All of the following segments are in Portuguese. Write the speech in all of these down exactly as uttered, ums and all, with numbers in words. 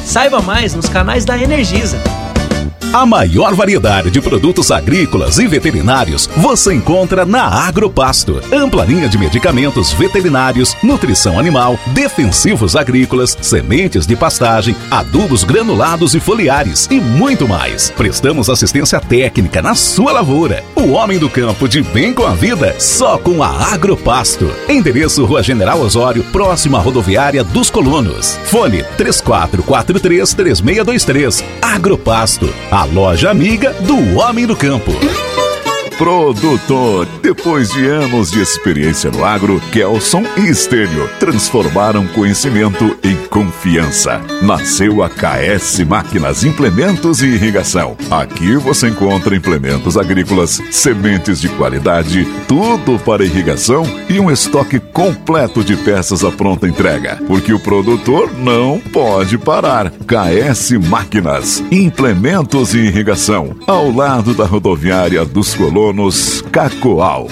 Saiba mais nos canais da Energisa. A maior variedade de produtos agrícolas e veterinários você encontra na Agropasto. Ampla linha de medicamentos veterinários, nutrição animal, defensivos agrícolas, sementes de pastagem, adubos granulados e foliares e muito mais. Prestamos assistência técnica na sua lavoura. O homem do campo de bem com a vida, só com a Agropasto. Endereço Rua General Osório, próxima à rodoviária dos Colonos. Fone três quatro quatro três, três seis dois três. Agropasto, a loja amiga do homem do campo. Produtor, depois de anos de experiência no agro, Kelson e Estênio transformaram conhecimento em confiança. Nasceu a K S Máquinas Implementos e Irrigação. Aqui você encontra implementos agrícolas, sementes de qualidade, tudo para irrigação e um estoque completo de peças à pronta entrega. Porque o produtor não pode parar. K S Máquinas Implementos e Irrigação, ao lado da rodoviária dos Colonos, Cacoal.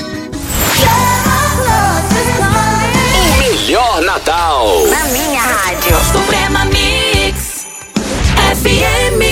O melhor Natal na minha rádio. Suprema Mix F M.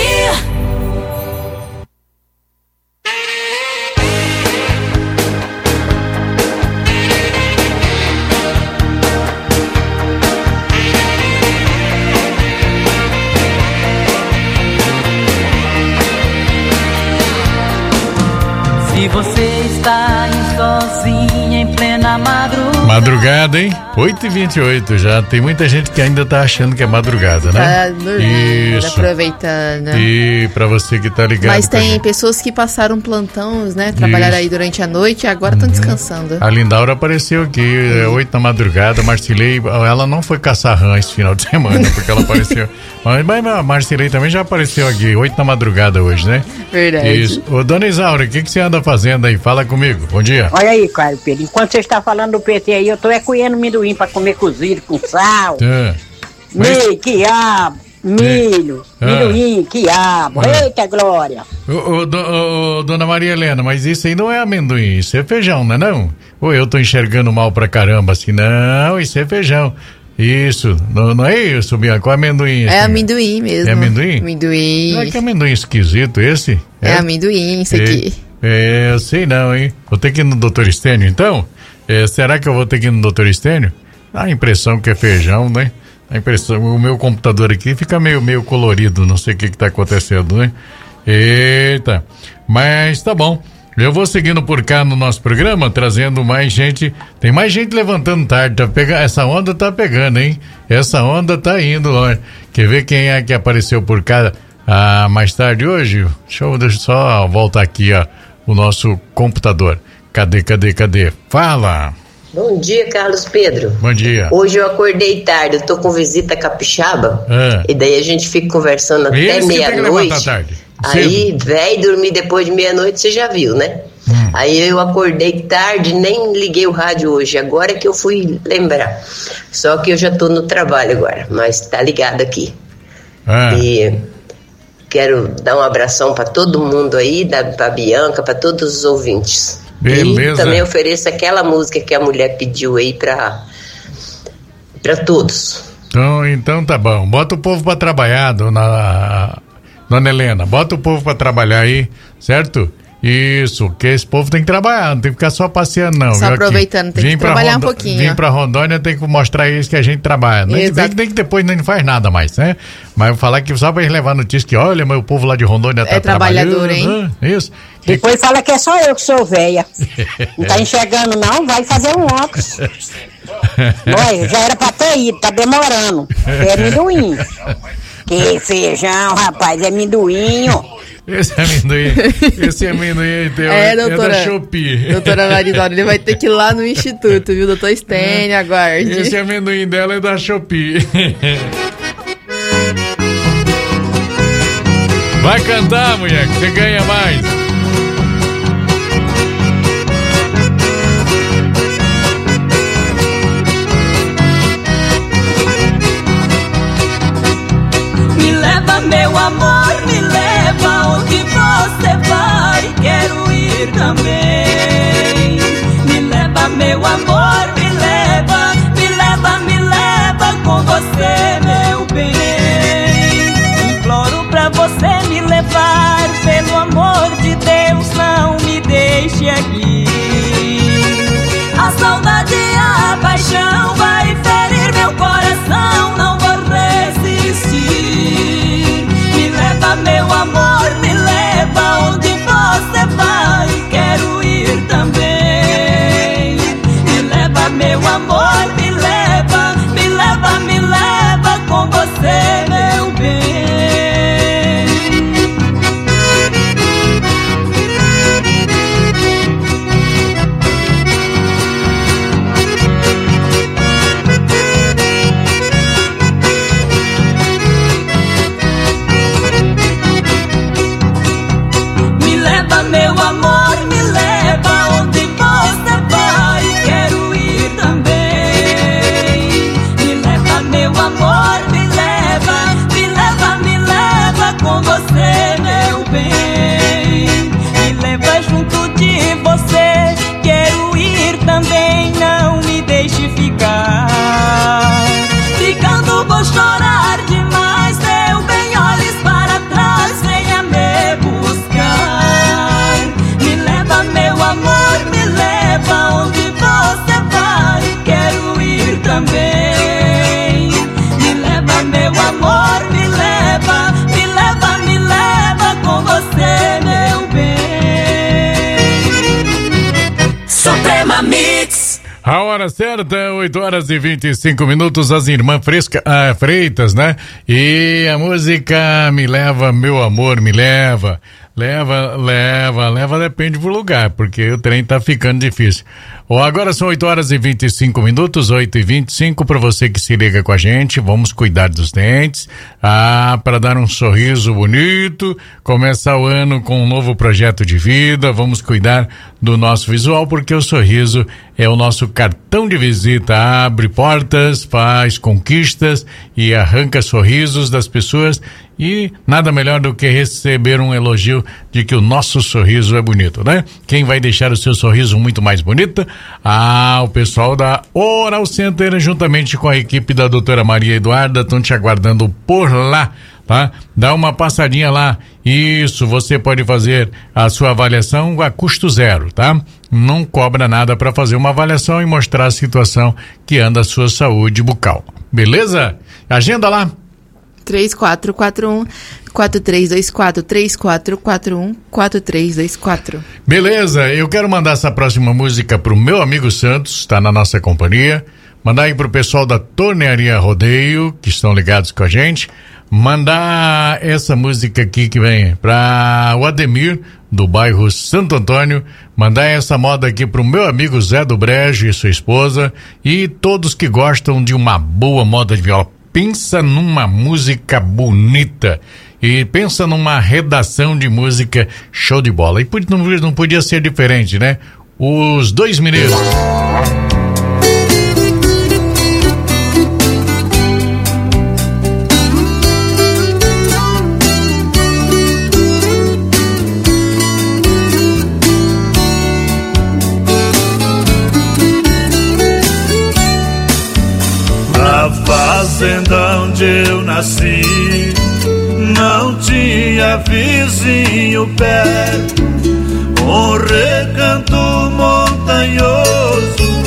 Se você está aí sozinha em plena madrugada. Madrugada, hein? oito e vinte e oito já. Tem muita gente que ainda tá achando que é madrugada, né? Tá dormindo, isso. Aproveitando. E pra você que tá ligado. Mas tem pessoas que passaram plantões, né? Trabalharam Isso. aí durante a noite e agora estão uhum. descansando. A Lindaura apareceu aqui, é, oito da madrugada. Marcilei, ela não foi caçar rã esse final de semana, porque ela apareceu. Mas, mas a Marcilei também já apareceu aqui, oito da madrugada hoje, né? Verdade. Isso. Ô, dona Isaura, o que, que você anda fazendo aí? Fala comigo. Bom dia. Olha aí, Caio Pedro. Enquanto você está falando do P T aí, eu tô é coendo amendoim pra comer cozido com sal. É. Mas... Milho, quiabo, milho, é. amendoim, quiabo. É. Eita, glória. Ô, ô, do, ô, dona Maria Helena, mas isso aí não é amendoim, isso é feijão, não é não? Ou eu tô enxergando mal pra caramba assim? Não, isso é feijão. Isso, não, não é isso, Bianca, é amendoim. É assim, amendoim mesmo. É amendoim? Amendoim. Não é que amendoim esquisito esse? É, é amendoim, isso aqui. É, eu sei não, hein? Vou ter que ir no doutor Estênio, então? É, será que eu vou ter que ir no doutor Estênio? Dá a impressão que é feijão, né? A impressão, o meu computador aqui fica meio, meio colorido, não sei o que que tá acontecendo, né? Eita, mas tá bom. Eu vou seguindo por cá no nosso programa, trazendo mais gente. Tem mais gente levantando tarde. Tá pega... Essa onda tá pegando, hein? Essa onda tá indo. Ó. Quer ver quem é que apareceu por cá ah, mais tarde hoje? Deixa eu, deixa eu só voltar aqui, ó, o nosso computador. Cadê, cadê, cadê? Fala! Bom dia, Carlos Pedro. Bom dia. Hoje eu acordei tarde, eu tô com visita capixaba. É. E daí a gente fica conversando até meia-noite. Aí, velho, dormir depois de meia-noite, você já viu, né? Hum. Aí eu acordei tarde, nem liguei o rádio hoje, agora que eu fui lembrar. Só que eu já tô no trabalho agora, mas tá ligado aqui. Ah. E quero dar um abração pra todo mundo aí, da, pra Bianca, pra todos os ouvintes. Beleza. E também ofereço aquela música que a mulher pediu aí pra, pra todos. Então, então tá bom, bota o povo pra trabalhar, dona... Dona Helena, bota o povo pra trabalhar aí, certo? Isso, que esse povo tem que trabalhar, não tem que ficar só passeando não. Só aproveitando, tem que trabalhar Rondo... um pouquinho. Vim pra Rondônia, tem que mostrar a eles que a gente trabalha. Não é que depois não faz nada mais, né? Mas eu falar que só pra eles levar notícia que, olha, meu povo lá de Rondônia tá é trabalhador, trabalhando. Hein? Isso. Depois fala que é só eu que sou velha. Não tá enxergando não, vai fazer um óculos. Olha, já era pra ter ido, tá demorando. É amendoim. Que feijão, rapaz, é amendoim. Esse amendoim, esse amendoim tem, é, doutora, é da Shopee. Doutora Maridora, ele vai ter que ir lá no instituto, viu, doutor Estênio, é, aguarde. Esse amendoim dela é da Shopee. Vai cantar, mulher, que você ganha mais. Meu amor, me leva onde você vai, quero ir também. Me leva, meu amor, me leva, me leva, me leva com você, meu bem. deixa você me levar, pelo amor de Deus, não me deixe aqui. A saudade e a paixão vai ferir meu coração, não vou resistir. Me leva, meu amor, me leva onde você vai, quero ir também. Me leva, meu amor, me leva, me leva, me leva com você, meu bem. Me leva, meu amor, me leva onde você vai, quero ir também. Me leva, meu amor, me leva, me leva, me leva com você, meu bem. Me leva junto de você, quero ir também, não me deixe ficar. Ficando vou chorar demais, meu bem, olhes para trás, venha me buscar. Me leva, meu amor, me leva onde você vai, quero ir também. Me leva, meu amor, me leva, me leva, me leva com você, meu bem. Suprema Mix. A hora certa, oito horas e vinte e cinco minutos, as irmãs Fresca, ah, Freitas, né? E a música Me Leva, Meu Amor, Me Leva. Leva, leva, leva, depende do lugar, porque o trem tá ficando difícil. Ó, agora são oito horas e vinte e cinco minutos, oito e vinte e cinco, para você que se liga com a gente, vamos cuidar dos dentes, ah, para dar um sorriso bonito, começar o ano com um novo projeto de vida, vamos cuidar do nosso visual, porque o sorriso é o nosso cartão de visita, abre portas, faz conquistas e arranca sorrisos das pessoas. E nada melhor do que receber um elogio de que o nosso sorriso é bonito, né? Quem vai deixar o seu sorriso muito mais bonito? Ah, o pessoal da Oral Center, juntamente com a equipe da doutora Maria Eduarda, estão te aguardando por lá, tá? Dá uma passadinha lá. Isso, você pode fazer a sua avaliação a custo zero, tá? Não cobra nada para fazer uma avaliação e mostrar a situação que anda a sua saúde bucal. Beleza? Agenda lá. três quatro quatro um, quatro três dois quatro, três quatro quatro um, quatro três dois quatro. Beleza, eu quero mandar essa próxima música pro meu amigo Santos, está na nossa companhia. Mandar aí pro pessoal da Tornearia Rodeio, que estão ligados com a gente. Mandar essa música aqui que vem pra o Ademir, do bairro Santo Antônio. Mandar essa moda aqui pro meu amigo Zé do Brejo e sua esposa. E todos que gostam de uma boa moda de viola. Pensa numa música bonita e pensa numa redação de música show de bola. E não, não podia ser diferente, né? Os Dois Mineiros. Na fazenda onde eu nasci, não tinha vizinho perto. Um recanto montanhoso,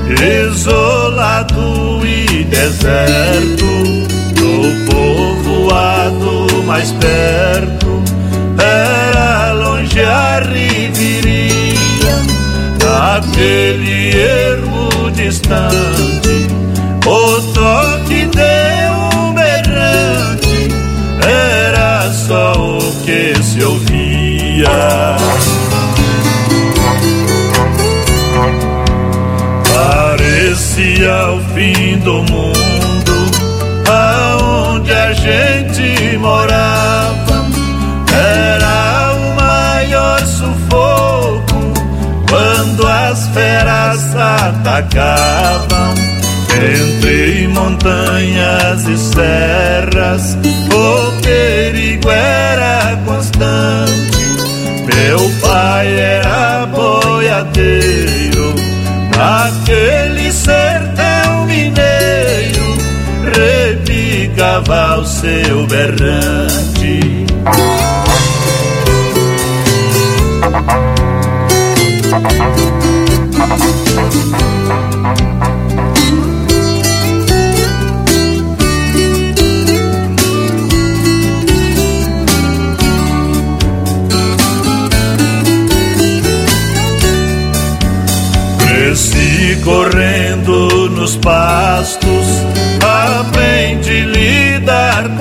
isolado e deserto. Do povoado mais perto, era longe a riveria. Naquele ermo distante, o toque de um berrante era só o que se ouvia. Parecia o fim do mundo, aonde a gente morava. Era o maior sufoco quando as feras atacavam. Entre montanhas e serras, o perigo era constante. Meu pai era boiadeiro, naquele sertão mineiro, repicava o seu berrante.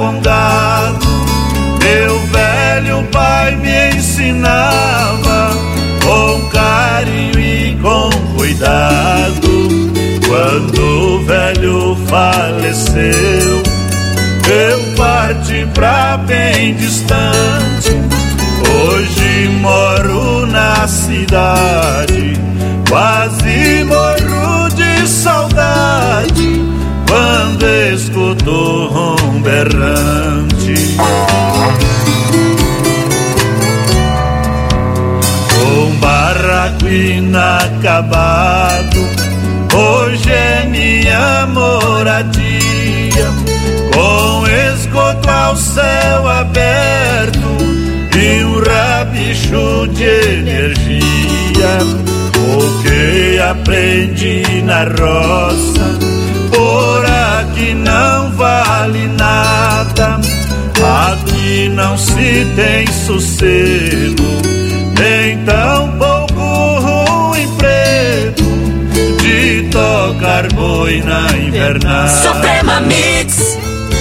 com gado. Meu velho pai me ensinava com carinho e com cuidado. Quando o velho faleceu, eu parti pra bem distante. Hoje moro na cidade, quase morro de saudade quando escuto um berrante. Com barraco inacabado, hoje é minha moradia, com esgoto ao céu aberto e um rabicho de energia. O que aprendi na roça, por aqui não vale nada. Aqui não se tem sossego, nem tão pouco um emprego de tocar boi na invernada. Suprema Mix.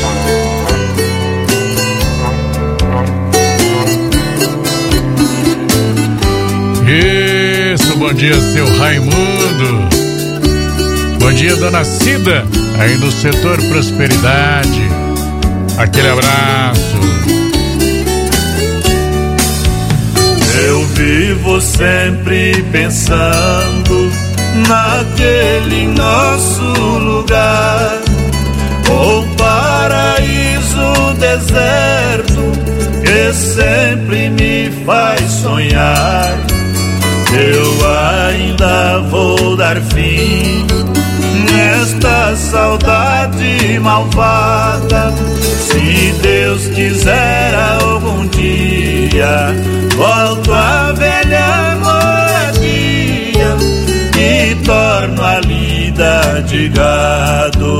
Isso, bom dia, seu Raimundo. Bom dia, dona Cida, aí no setor Prosperidade. Aquele abraço. Eu vivo sempre pensando naquele nosso lugar, um paraíso deserto que sempre me faz sonhar. Eu ainda vou dar fim nesta saudade malvada. Se Deus quiser, algum dia volto à velha moradia e torno a lida de gado.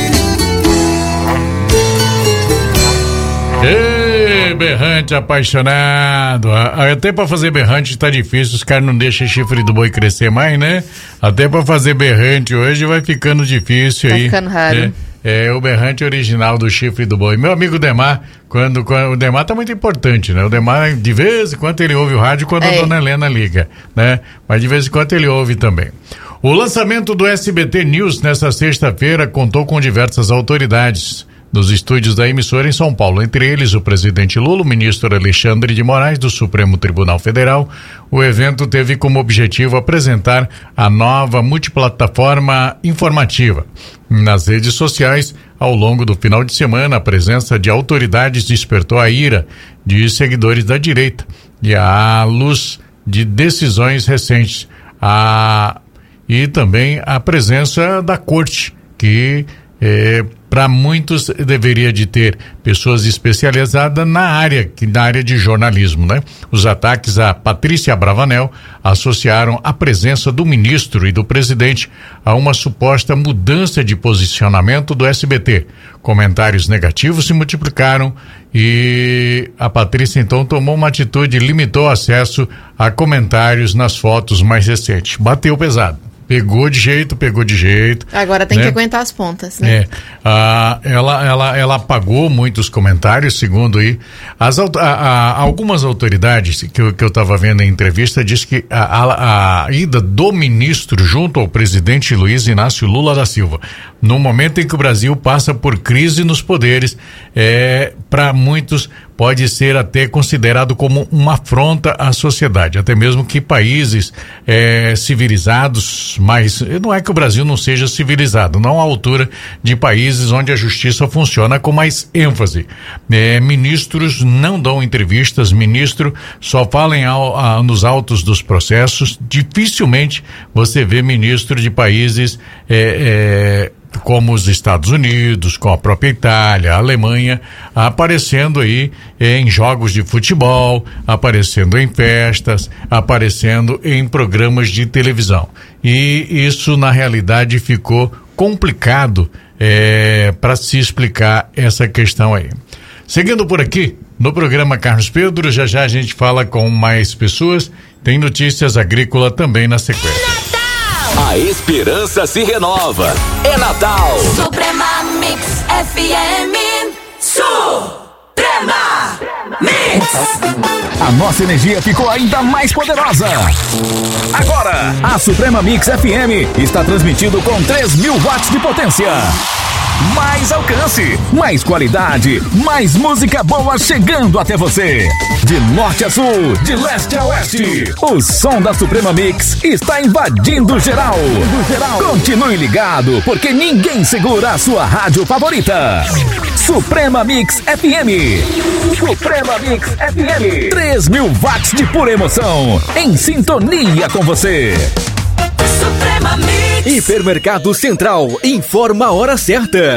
Ei, berrante apaixonado. Até pra fazer berrante tá difícil, os caras não deixam chifre do boi crescer mais, né? Até pra fazer berrante hoje vai ficando difícil tá aí. Tá ficando raro. É, é o berrante original do chifre do boi. Meu amigo Demar, quando, quando o Demar tá muito importante, né? O Demar, de vez em quando ele ouve o rádio quando é. a dona Helena liga, né? Mas de vez em quando ele ouve também. O lançamento do S B T News nesta sexta-feira contou com diversas autoridades nos estúdios da emissora em São Paulo, entre eles o presidente Lula, o ministro Alexandre de Moraes do Supremo Tribunal Federal. O evento teve como objetivo apresentar a nova multiplataforma informativa. Nas redes sociais, ao longo do final de semana, a presença de autoridades despertou a ira de seguidores da direita e à luz de decisões recentes, a... e também a presença da corte, que é, para muitos deveria de ter pessoas especializadas na área, que na área de jornalismo, né? Os ataques a Patrícia Bravanel associaram a presença do ministro e do presidente a uma suposta mudança de posicionamento do S B T. Comentários negativos se multiplicaram e a Patrícia então tomou uma atitude e limitou acesso a comentários nas fotos mais recentes. Bateu pesado. Pegou de jeito, pegou de jeito. Agora tem né? que aguentar as pontas, né? É. Ah, ela, ela, ela apagou muitos comentários, segundo aí. As, a, a, algumas autoridades que eu, que eu tava vendo em entrevista diz que a, a, a ida do ministro junto ao presidente Luiz Inácio Lula da Silva, no momento em que o Brasil passa por crise nos poderes, é, para muitos pode ser até considerado como uma afronta à sociedade, até mesmo que países é, civilizados, mas não é que o Brasil não seja civilizado, não à altura de países onde a justiça funciona com mais ênfase. É, ministros não dão entrevistas, ministro só fala em, a, nos autos dos processos, dificilmente você vê ministro de países é, é, como os Estados Unidos, com a própria Itália, a Alemanha, aparecendo aí em jogos de futebol, aparecendo em festas, aparecendo em programas de televisão. E isso, na realidade, ficou complicado é, para se explicar essa questão aí. Seguindo por aqui, no programa Carlos Pedro, já já a gente fala com mais pessoas, tem notícias agrícolas também na sequência. A esperança se renova. É Natal. Suprema Mix F M Sul. A nossa energia ficou ainda mais poderosa. Agora, a Suprema Mix F M está transmitindo com três mil watts de potência. Mais alcance, mais qualidade, mais música boa chegando até você. De norte a sul, de leste a oeste, o som da Suprema Mix está invadindo geral. geral. Continue ligado, porque ninguém segura a sua rádio favorita. Suprema Mix F M. Suprema Mix F M. três mil watts de pura emoção, em sintonia com você. Suprema Mix. Hipermercado Central informa a hora certa.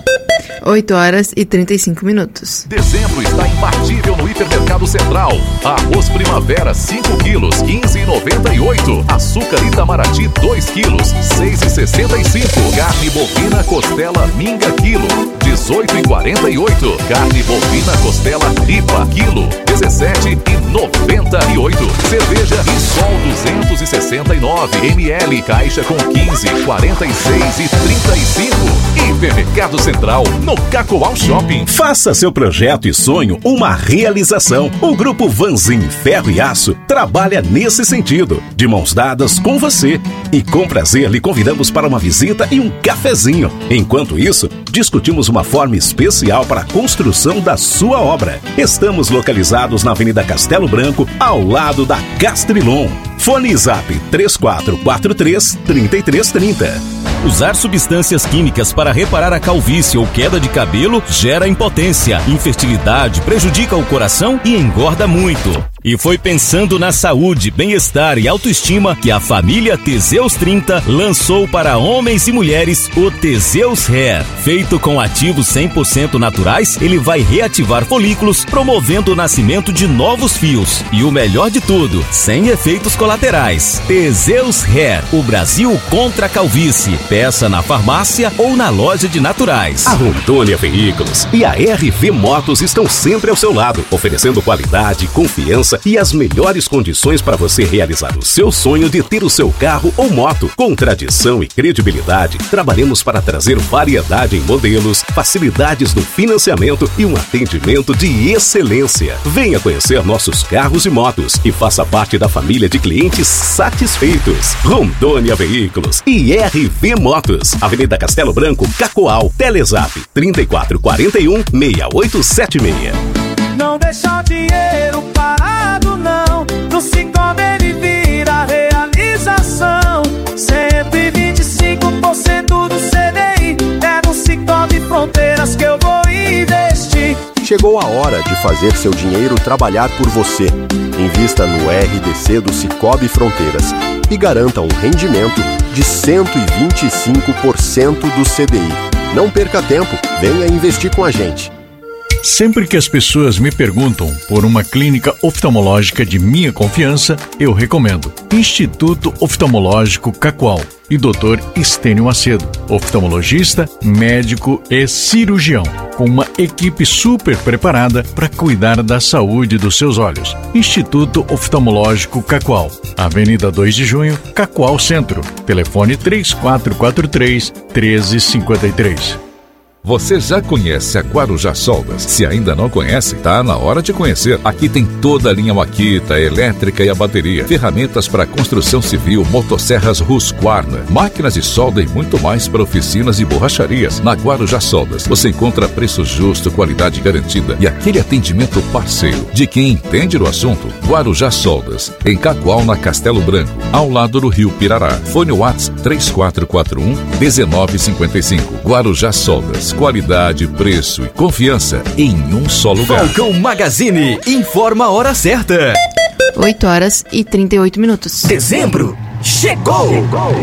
oito horas e trinta e cinco minutos. Dezembro está imbatível no Hipermercado Central. Arroz Primavera cinco quilos, quinze reais e noventa e oito centavos. Açúcar Itamaraty dois quilos, seis reais e sessenta e cinco centavos. Carne bovina costela minga quilo, dezoito reais e quarenta e oito centavos. Carne bovina costela ripa quilo, dezessete reais e noventa e oito centavos. Cerveja Sol duzentos e sessenta e nove mililitros, caixa com quinze, quarenta e seis e trinta e cinco. Hipermercado Central, no Cacoal Shopping. Faça seu projeto e sonho uma realização. O Grupo Vanzin Ferro e Aço trabalha nesse sentido, de mãos dadas com você. E com prazer lhe convidamos para uma visita e um cafezinho. Enquanto isso, discutimos uma forma especial para a construção da sua obra. Estamos localizados na Avenida Castelo Branco, ao lado da Castrilon. Fone Zap três quatro quatro três, três três três zero. Usar substâncias químicas para reparar a calvície ou queda de cabelo gera impotência, infertilidade, prejudica o coração e engorda muito. E foi pensando na saúde, bem-estar e autoestima que a família Teseus trinta lançou para homens e mulheres o Teseus Hair. Feito com ativos cem por cento naturais, ele vai reativar folículos, promovendo o nascimento de novos fios. E o melhor de tudo, sem efeitos colaterais. Teseus Hair, o Brasil contra a calvície. Peça na farmácia ou na loja de naturais. A Rondônia Veículos e a R V Motos estão sempre ao seu lado, oferecendo qualidade, confiança e as melhores condições para você realizar o seu sonho de ter o seu carro ou moto. Com tradição e credibilidade, trabalhamos para trazer variedade em modelos, facilidades no financiamento e um atendimento de excelência. Venha conhecer nossos carros e motos e faça parte da família de clientes satisfeitos. Rondônia Veículos e R V Motos, Avenida Castelo Branco, Cacoal, Telezap trinta e quatro quarenta e um, sessenta e oito setenta e seis. Não deixa o dinheiro parado não, no Cicobi ele vira realização. Cento e vinte e cinco por cento do C D I é no Cicobi Fronteiras que eu vou investir. Chegou a hora de fazer seu dinheiro trabalhar por você. Invista no R D C do Cicobi Fronteiras e garanta um rendimento de cento e vinte e cinco por cento do C D I. Não perca tempo, venha investir com a gente. Sempre que as pessoas me perguntam por uma clínica oftalmológica de minha confiança, eu recomendo Instituto Oftalmológico Cacoal e doutor Estênio Macedo, oftalmologista, médico e cirurgião, com uma equipe super preparada para cuidar da saúde dos seus olhos. Instituto Oftalmológico Cacoal, Avenida dois de junho, Cacoal Centro. Telefone três quatro quatro três, um três cinco três. Você já conhece a Guarujá Soldas? Se ainda não conhece, tá na hora de conhecer. Aqui tem toda a linha Makita, elétrica e a bateria, ferramentas para construção civil, motosserras Husqvarna, máquinas de solda e muito mais para oficinas e borracharias. Na Guarujá Soldas, você encontra preço justo, qualidade garantida e aquele atendimento parceiro de quem entende do assunto. Guarujá Soldas, em Cacoal, na Castelo Branco, ao lado do Rio Pirará. Fone WhatsApp três quatro quatro um, um nove cinco cinco. Guarujá Soldas. Qualidade, preço e confiança em um só lugar. Falcão Magazine informa a hora certa. oito horas e trinta e oito minutos. Dezembro chegou! chegou.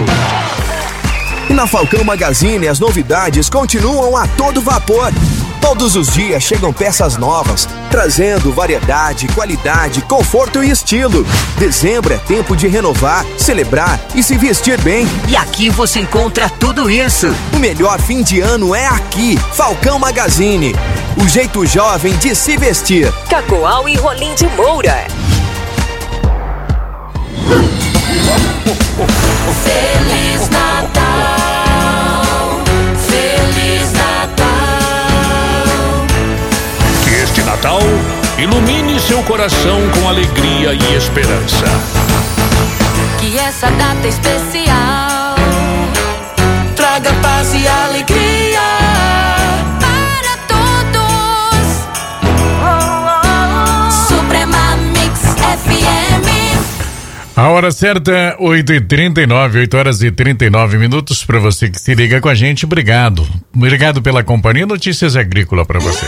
E na Falcão Magazine as novidades continuam a todo vapor. Todos os dias chegam peças novas, trazendo variedade, qualidade, conforto e estilo. Dezembro é tempo de renovar, celebrar e se vestir bem. E aqui você encontra tudo isso. O melhor fim de ano é aqui, Falcão Magazine. O jeito jovem de se vestir. Cacoal e Rolim de Moura. Feliz Natal, Feliz Natal. Este Natal ilumine seu coração com alegria e esperança. Que essa data especial traga paz e alegria para todos. Suprema Mix F M. A hora certa, oito e trinta e nove, oito horas e trinta e nove minutos. Para você que se liga com a gente, obrigado. Obrigado pela companhia. Notícias Agrícola para você.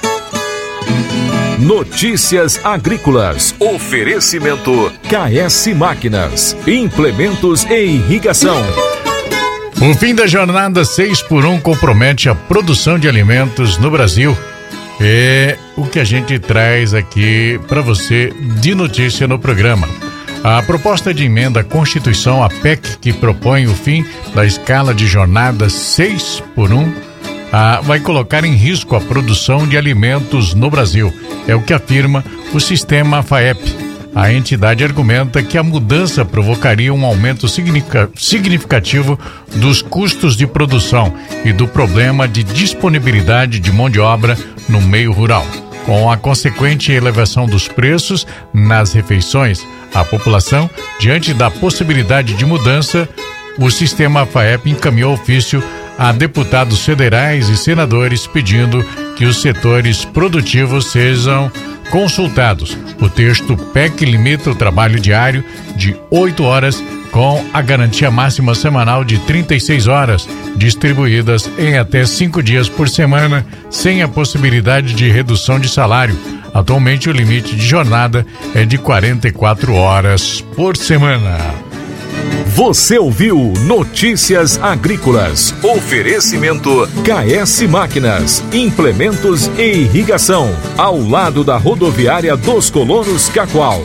Notícias Agrícolas. Oferecimento K S Máquinas, implementos e irrigação. O fim da jornada seis por um compromete a produção de alimentos no Brasil. É o que a gente traz aqui para você de notícia no programa. A proposta de emenda à Constituição, a P E C, que propõe o fim da escala de jornada seis por um, Ah, vai colocar em risco a produção de alimentos no Brasil. É o que afirma o sistema FAEP. A entidade argumenta que a mudança provocaria um aumento significativo dos custos de produção e do problema de disponibilidade de mão de obra no meio rural. Com a consequente elevação dos preços nas refeições, a população, diante da possibilidade de mudança, o sistema FAEP encaminhou ofício a deputados federais e senadores pedindo que os setores produtivos sejam consultados. O texto P E C limita o trabalho diário de oito horas com a garantia máxima semanal de trinta e seis horas, distribuídas em até cinco dias por semana, sem a possibilidade de redução de salário. Atualmente o limite de jornada é de quarenta e quatro horas por semana. Você ouviu Notícias Agrícolas. Oferecimento K S Máquinas, implementos e irrigação, ao lado da rodoviária dos Colonos Cacoal.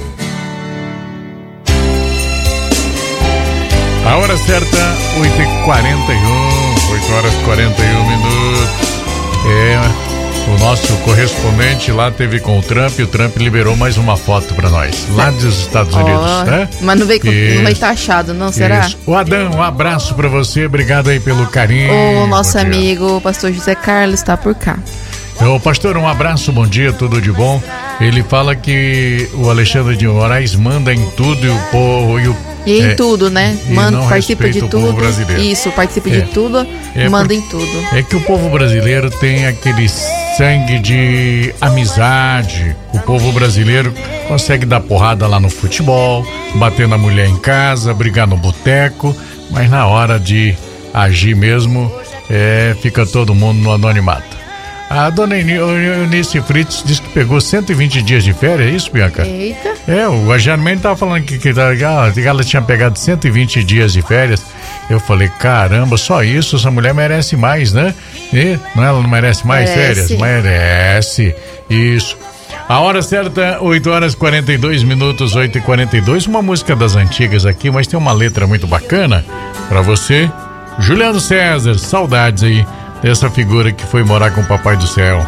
A hora certa, oito e quarenta e um, oito horas e quarenta e um minutos. É... O nosso correspondente lá teve com o Trump e o Trump liberou mais uma foto pra nós, lá dos Estados Unidos, oh, né? Mas não veio, não veio taxado, não, será? Isso. O Adão, um abraço pra você, obrigado aí pelo carinho. O nosso amigo, o pastor José Carlos, está por cá. Ô, pastor, um abraço, bom dia, tudo de bom. Ele fala que o Alexandre de Moraes manda em tudo e o povo e o E em é, tudo, né? Manda, participa de tudo. Isso, participa é. de tudo, é manda por, em tudo. É que o povo brasileiro tem aquele sangue de amizade. O povo brasileiro consegue dar porrada lá no futebol, bater na mulher em casa, brigar no boteco, mas na hora de agir mesmo, é, fica todo mundo no anonimato. A dona Eunice Fritz disse que pegou cento e vinte dias de férias, é isso, Bianca? Eita. É, o Germaine tava falando que, que, que ela tinha pegado cento e vinte dias de férias. Eu falei, caramba, só isso? Essa mulher merece mais, né? E, não, ela não merece mais merece. férias? Merece. Isso. A hora certa, oito horas e quarenta e dois minutos, oito e quarenta e dois. Uma música das antigas aqui, mas tem uma letra muito bacana pra você. Juliano César, saudades aí dessa figura que foi morar com o Papai do Céu.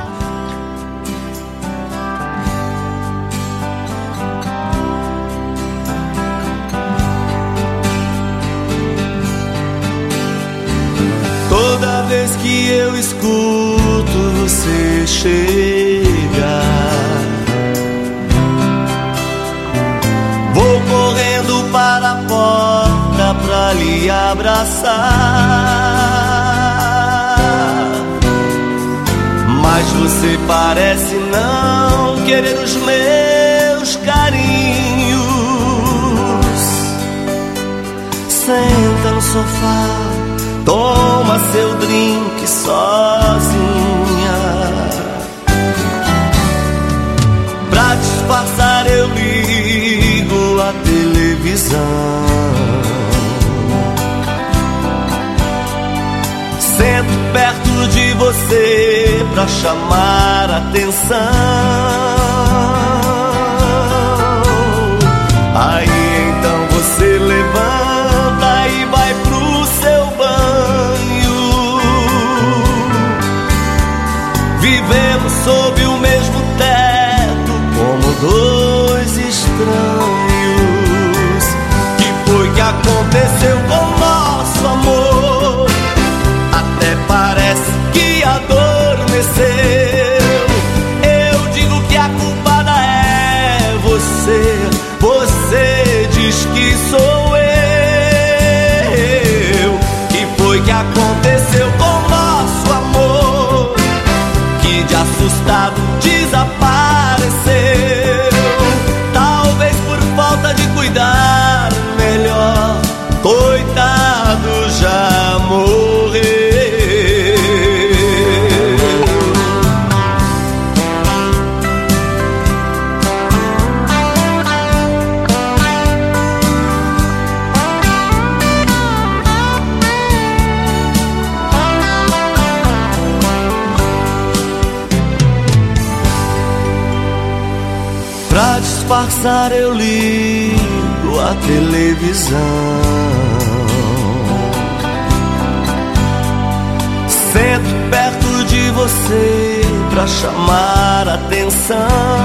Toda vez que eu escuto você chega, vou correndo para a porta pra lhe abraçar. Mas você parece não querer os meus carinhos. Senta no sofá, toma seu drink sozinha. Pra disfarçar eu ligo a televisão. Sento perto de você pra chamar atenção. Aí então você levanta e vai pro seu banho. Vivemos sob o mesmo teto como dois estranhos. Que foi que aconteceu com o nosso amor? Até parece que adormeceu. Eu digo que a culpa da pra disfarçar eu ligo a televisão. Sento perto de você pra chamar atenção.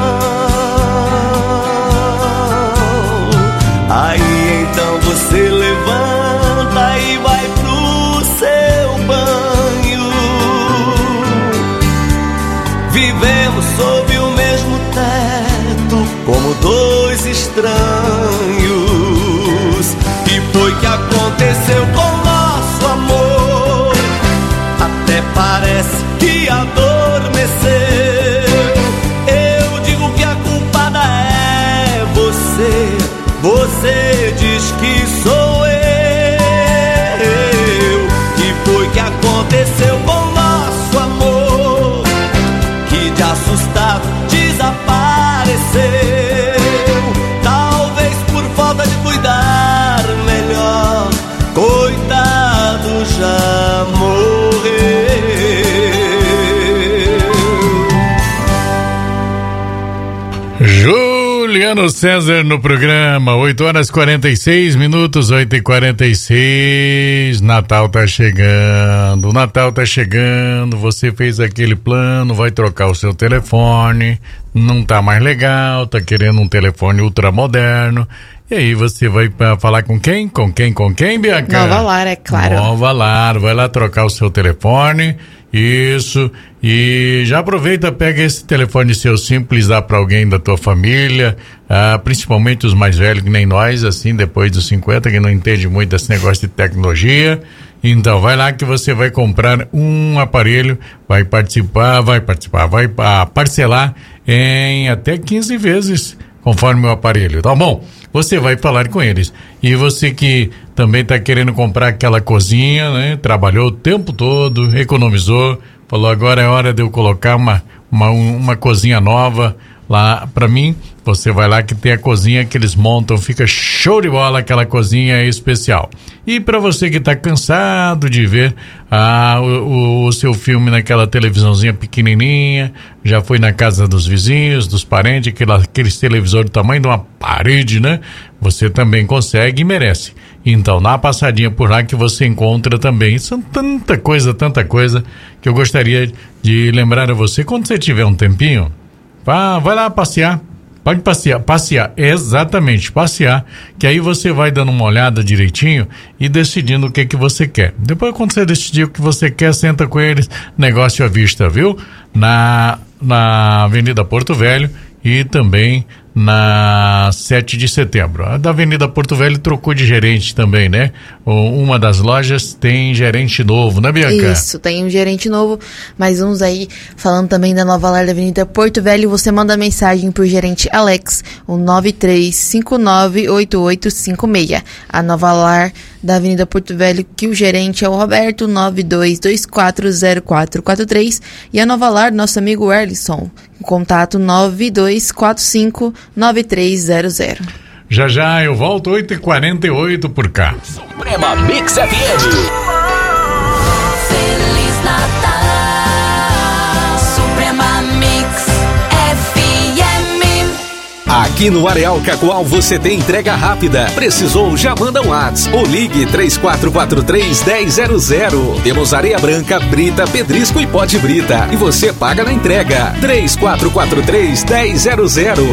Aí então você levanta e vai pro seu banho. Vivemos sob o mesmo teto como dois estranhos. Que foi que aconteceu com nosso amor? Até parece que adormeceu. Eu digo que a culpada é você. Você diz que sou eu. Que foi que aconteceu com nosso amor? Que de assustado desapareceu. Talvez por falta de cuidar melhor. Coitado, já morreu. Juliano César no programa, oito horas e quarenta e seis minutos, oito e quarenta e seis. Natal tá chegando, o Natal tá chegando. Você fez aquele plano, vai trocar o seu telefone, não tá mais legal, tá querendo um telefone ultramoderno. E aí você vai pra falar com quem? Com quem? Com quem, Bianca? Nova Lar, é claro. Nova Lar, vai lá trocar o seu telefone. Isso, e já aproveita, pega esse telefone seu simples, dá pra alguém da tua família, ah, principalmente os mais velhos, que nem nós, assim, depois dos cinquenta, que não entende muito desse negócio de tecnologia. Então, vai lá que você vai comprar um aparelho, vai participar, vai participar, vai ah, parcelar em até quinze vezes, conforme o aparelho, tá bom? Você vai falar com eles. E você que também está querendo comprar aquela cozinha, né? Trabalhou o tempo todo, economizou, falou, agora é hora de eu colocar uma, uma, uma cozinha nova lá para mim. Você vai lá que tem a cozinha que eles montam, fica show de bola, aquela cozinha especial. E para você que está cansado de ver ah, o, o seu filme naquela televisãozinha pequenininha, já foi na casa dos vizinhos, dos parentes, aquele, aqueles televisor do tamanho de uma parede, né? Você também consegue e merece. Então, na passadinha por lá que você encontra também, são tanta coisa, tanta coisa, que eu gostaria de lembrar a você, quando você tiver um tempinho, vá, vai lá passear. Pode passear, passear, exatamente, passear, que aí você vai dando uma olhada direitinho e decidindo o que que você quer. Depois, quando você decidir o que você quer, senta com eles, negócio à vista, viu? Na, na Avenida Porto Velho e também na sete de setembro. A da Avenida Porto Velho trocou de gerente também, né? Uma das lojas tem gerente novo, né, Bianca? Isso, tem um gerente novo, mais uns aí falando também da Nova Lar da Avenida Porto Velho. Você manda mensagem pro gerente Alex, o nove três cinco nove oito oito cinco seis. A Nova Lar da Avenida Porto Velho, que o gerente é o Roberto, nove dois dois quatro zero quatro quatro três. E a Nova Lar, nosso amigo Erlisson, contato nove dois quatro cinco nove três zero zero. Já já eu volto, oito e quarenta e oito por cá. Suprema Mix F M. Feliz Natal, Suprema Mix F M. Aqui no Areal Cacoal você tem entrega rápida. Precisou? Já manda um WhatsApp ou ligue três quatro quatro três, um zero zero zero. Temos areia branca, brita, pedrisco e pó de brita. E você paga na entrega. três quatro quatro três, um zero zero zero.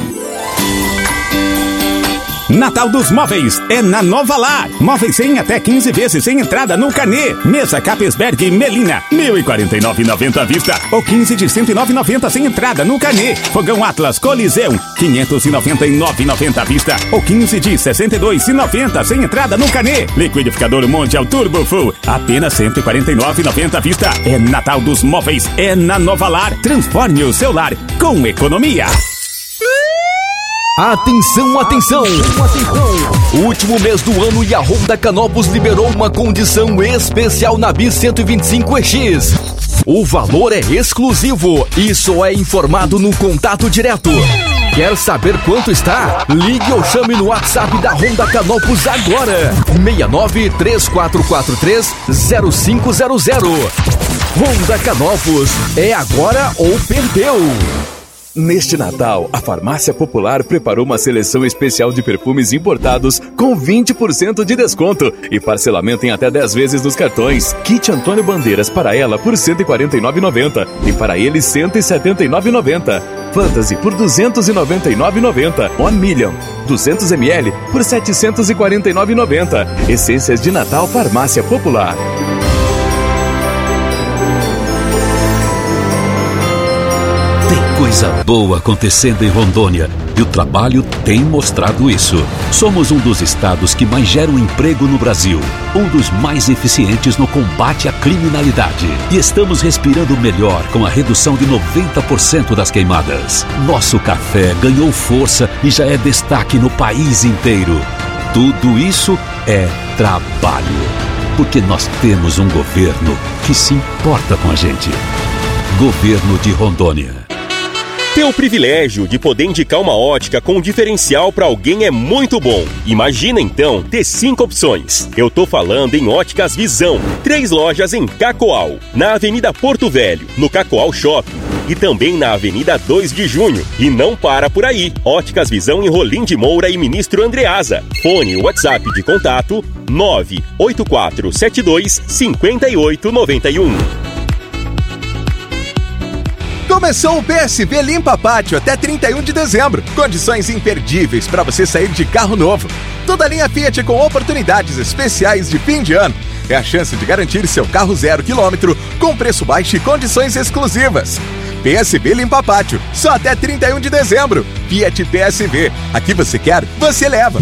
Natal dos Móveis é na Nova Lar. Móveis em até quinze vezes sem entrada no carnê. Mesa Capesberg Melina, mil e quarenta e nove reais e noventa centavos à vista ou quinze de cento e nove reais e noventa centavos sem entrada no carnê. Fogão Atlas Coliseu, quinhentos e noventa e nove reais e noventa centavos à vista ou quinze de sessenta e dois reais e noventa centavos sem entrada no carnê. Liquidificador Mondial Turbo Full, apenas cento e quarenta e nove reais e noventa centavos à vista. É Natal dos Móveis, é na Nova Lar. Transforme o seu lar com economia. Atenção, atenção! O último mês do ano e a Honda Canopus liberou uma condição especial na Bis cento e vinte e cinco E X. O valor é exclusivo e só é informado no contato direto. Quer saber quanto está? Ligue ou chame no WhatsApp da Honda Canopus agora. seis nove três quatro quatro três zero cinco zero zero. Honda Canopus, é agora ou perdeu. Neste Natal, a Farmácia Popular preparou uma seleção especial de perfumes importados com vinte por cento de desconto e parcelamento em até dez vezes nos cartões. Kit Antônio Bandeiras para ela por cento e quarenta e nove reais e noventa centavos e para ele cento e setenta e nove reais e noventa centavos. Fantasy por duzentos e noventa e nove reais e noventa centavos. One Million duzentos mililitros por setecentos e quarenta e nove reais e noventa centavos. Essências de Natal Farmácia Popular. Coisa boa acontecendo em Rondônia e o trabalho tem mostrado isso. Somos um dos estados que mais geram emprego no Brasil, um dos mais eficientes no combate à criminalidade e estamos respirando melhor com a redução de noventa por cento das queimadas. Nosso café ganhou força e já é destaque no país inteiro. Tudo isso é trabalho, porque nós temos um governo que se importa com a gente. Governo de Rondônia. Ter o privilégio de poder indicar uma ótica com um diferencial para alguém é muito bom. Imagina então ter cinco opções. Eu tô falando em Óticas Visão. Três lojas em Cacoal, na Avenida Porto Velho, no Cacoal Shopping e também na Avenida dois de junho. E não para por aí. Óticas Visão em Rolim de Moura e Ministro Andreasa. Fone e WhatsApp de contato nove oito quatro sete dois cinco oito nove um. Começou o P S V Limpa Pátio até trinta e um de dezembro. Condições imperdíveis para você sair de carro novo. Toda a linha Fiat com oportunidades especiais de fim de ano. É a chance de garantir seu carro zero quilômetro com preço baixo e condições exclusivas. P S V Limpa Pátio, só até trinta e um de dezembro. Fiat P S V. Aqui você quer, você leva.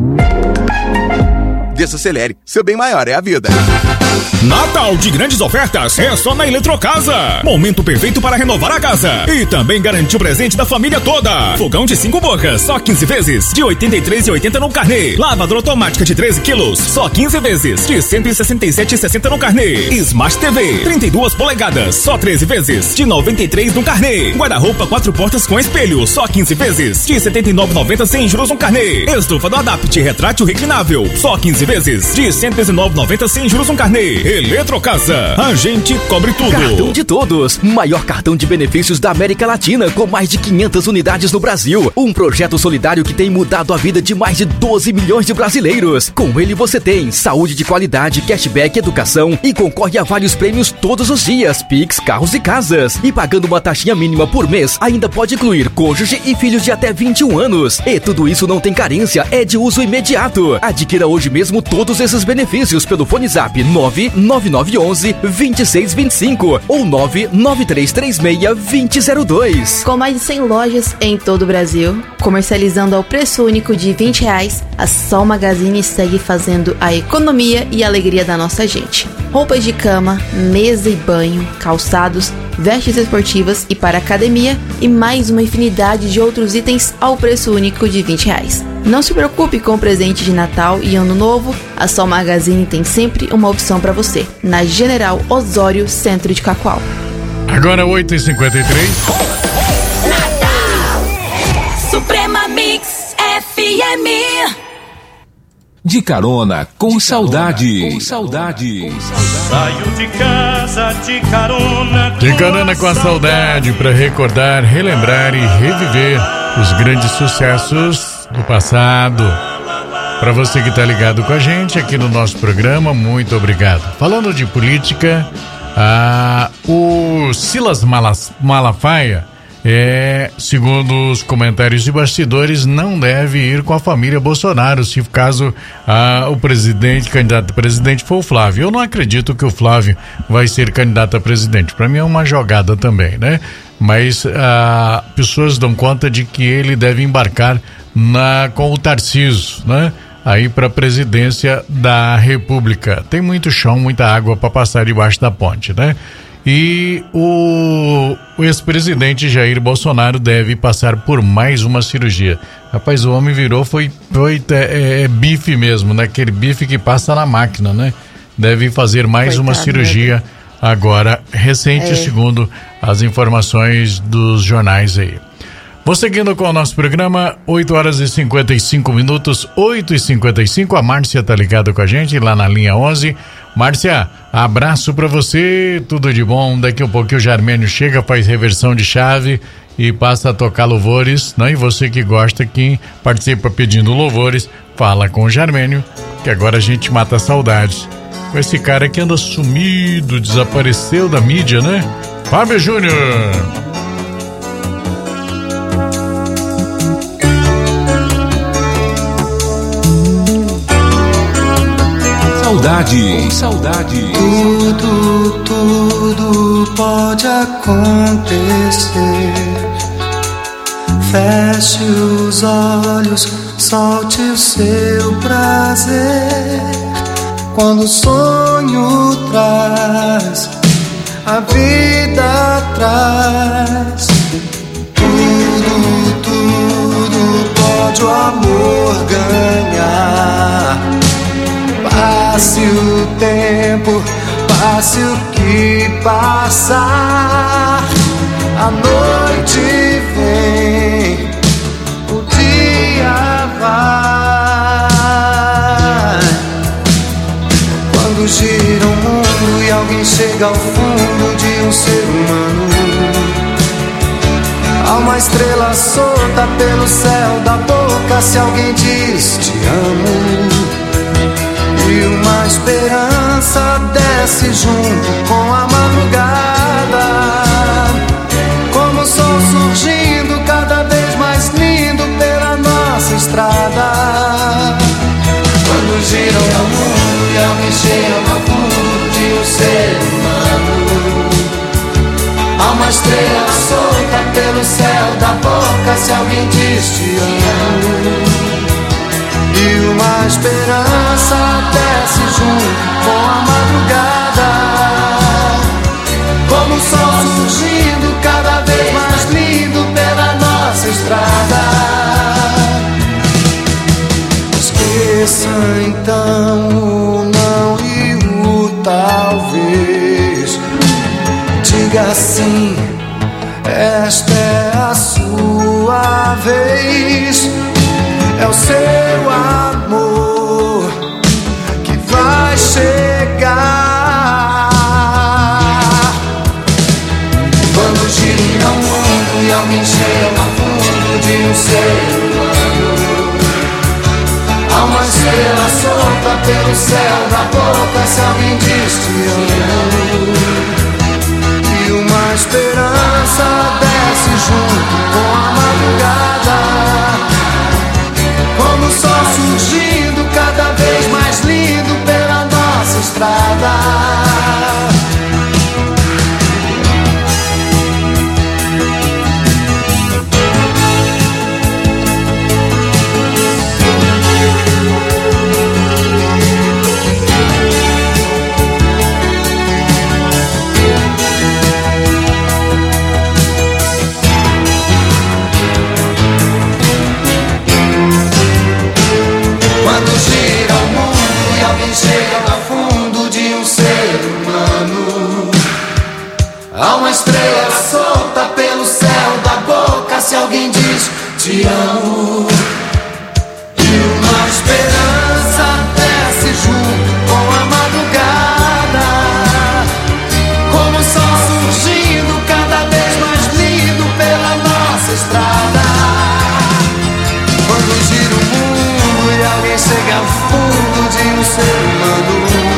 Desacelere, seu bem maior é a vida. Natal de grandes ofertas é só na Eletrocasa. Momento perfeito para renovar a casa e também garantir o presente da família toda. Fogão de cinco bocas, só quinze vezes, de oitenta e três reais e oitenta centavos no carnê. Lavadora automática de treze quilos, só quinze vezes, de cento e sessenta e sete reais e sessenta centavos no carnê. Smart T V, trinta e duas polegadas, só treze vezes, de noventa e três reais no carnê. Guarda-roupa quatro portas com espelho, só quinze vezes, de setenta e nove reais e noventa centavos sem juros no carnê. Estufa do Adapt retrátil reclinável, só quinze vezes, de cento e dezenove reais e noventa centavos sem juros no carnê. Eletrocasa, a gente cobre tudo. Cartão de todos, maior cartão de benefícios da América Latina, com mais de quinhentas unidades no Brasil. Um projeto solidário que tem mudado a vida de mais de doze milhões de brasileiros. Com ele você tem saúde de qualidade, cashback, educação e concorre a vários prêmios todos os dias, Pix, carros e casas. E pagando uma taxinha mínima por mês, ainda pode incluir cônjuge e filhos de até vinte e um anos. E tudo isso não tem carência, é de uso imediato. Adquira hoje mesmo todos esses benefícios pelo Fone Zap nove nove nove um um dois seis dois cinco ou nove nove três três seis dois zero zero dois. Com mais de cem lojas em todo o Brasil, comercializando ao preço único de vinte reais, a Sol Magazine segue fazendo a economia e a alegria da nossa gente. Roupas de cama, mesa e banho, calçados, vestes esportivas e para academia e mais uma infinidade de outros itens ao preço único de vinte reais. Não se preocupe com o presente de Natal e Ano Novo, a Sol Magazine tem sempre uma opção para você, na General Osório, centro de Cacoal. Agora oito e cinquenta e três. Suprema Mix F M. De carona com saudade. Com saudade. Saio de casa de carona. De carona com a saudade para recordar, relembrar e reviver os grandes sucessos do passado. Para você que está ligado com a gente aqui no nosso programa, muito obrigado. Falando de política, ah, o Silas Malas, Malafaia, é, segundo os comentários de bastidores, não deve ir com a família Bolsonaro, se caso ah, o presidente, candidato a presidente for o Flávio. Eu não acredito que o Flávio vai ser candidato a presidente. Para mim é uma jogada também, né? Mas ah, pessoas dão conta de que ele deve embarcar na, com o Tarcísio, né? Aí para a presidência da República. Tem muito chão, muita água para passar debaixo da ponte, né? E o, o ex-presidente Jair Bolsonaro deve passar por mais uma cirurgia. Rapaz, o homem virou, foi, foi é, é, bife mesmo, né? Aquele bife que passa na máquina, né? Deve fazer mais Coitado, uma cirurgia, né? Agora recente, é. segundo as informações dos jornais aí. Vou seguindo com o nosso programa, oito horas e cinquenta e cinco minutos, oito e cinquenta e cinco, a Márcia tá ligada com a gente lá na linha onze. Márcia, abraço pra você, tudo de bom. Daqui a um pouquinho o Jarmênio chega, faz reversão de chave e passa a tocar louvores, né? E você que gosta, que participa pedindo louvores, fala com o Germênio, que agora a gente mata a saudade. Com esse cara que anda sumido, desapareceu da mídia, né? Fábio Júnior. Saudade, saudade. Tudo, tudo pode acontecer. Feche os olhos, solte o seu prazer. Quando o sonho traz, a vida traz. Tudo, tudo pode o amor ganhar. Passe o tempo, passe o que passar. A noite vem, o dia vai. Quando gira o mundo e alguém chega ao fundo de um ser humano, há uma estrela solta pelo céu da boca. Se alguém diz te amo, e uma esperança desce junto com a madrugada, como o sol surgindo cada vez mais lindo pela nossa estrada. Quando gira o mundo e alguém chega ao fundo de um ser humano, há uma estrela solta pelo céu da boca. Se alguém diz te amo, e uma esperança desce junto com a madrugada, como o sol surgindo cada vez mais lindo pela nossa estrada. Esqueça então o não e o talvez. Diga sim, esta é a sua vez. É o seu amor que vai chegar. Quando gira o mundo e alguém chega ao fundo de um ser humano, há uma estrela solta pelo céu da boca. Se alguém diz te amo, e uma esperança desce junto com a madrugada, como o sol surgindo cada vez mais lindo pela nossa estrada. Chega ao fundo de um ser humano, há uma estrela solta pelo céu da boca. Se alguém diz te amo, e uma esperança desce junto com a madrugada, como o sol surgindo cada vez mais lindo pela nossa estrada. Quando gira o mundo e alguém chega ao fundo de um ser humano,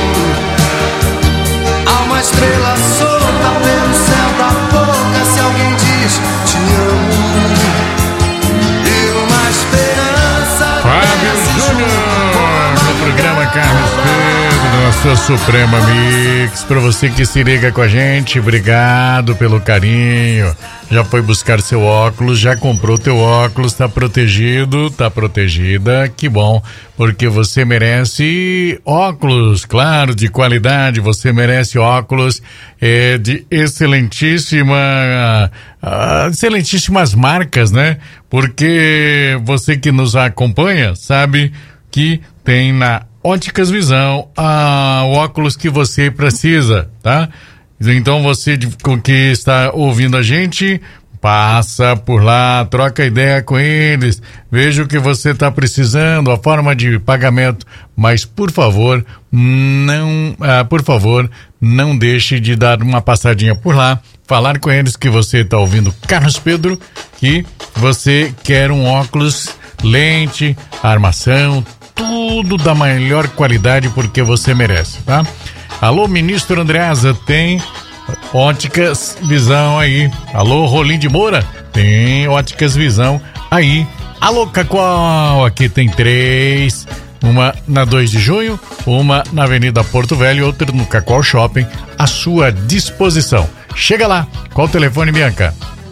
há uma estrela solta pelo céu da boca. Se alguém diz te amo, e uma esperança. Fábio Júnior no programa Carlos Pedro, na sua Suprema Mix. Pra você que se liga com a gente, obrigado pelo carinho. Já foi buscar seu óculos, já comprou teu óculos, tá protegido, tá protegida, que bom, porque você merece óculos, claro, de qualidade. Você merece óculos é, de excelentíssima, uh, excelentíssimas marcas, né? Porque você que nos acompanha sabe que tem na Óticas Visão ah, o óculos que você precisa, tá? Então você que está ouvindo a gente, passa por lá, troca ideia com eles, veja o que você está precisando, a forma de pagamento, mas por favor, não, ah, por favor, não deixe de dar uma passadinha por lá, falar com eles que você está ouvindo Carlos Pedro, que você quer um óculos, lente, armação, tudo da melhor qualidade porque você merece, tá? Alô, ministro Andreasa, tem Óticas Visão aí. Alô, Rolim de Moura, tem Óticas Visão aí. Alô, Cacoal, aqui tem três, uma na dois de junho, uma na Avenida Porto Velho e outra no Cacoal Shopping, à sua disposição. Chega lá, qual o telefone, Bianca?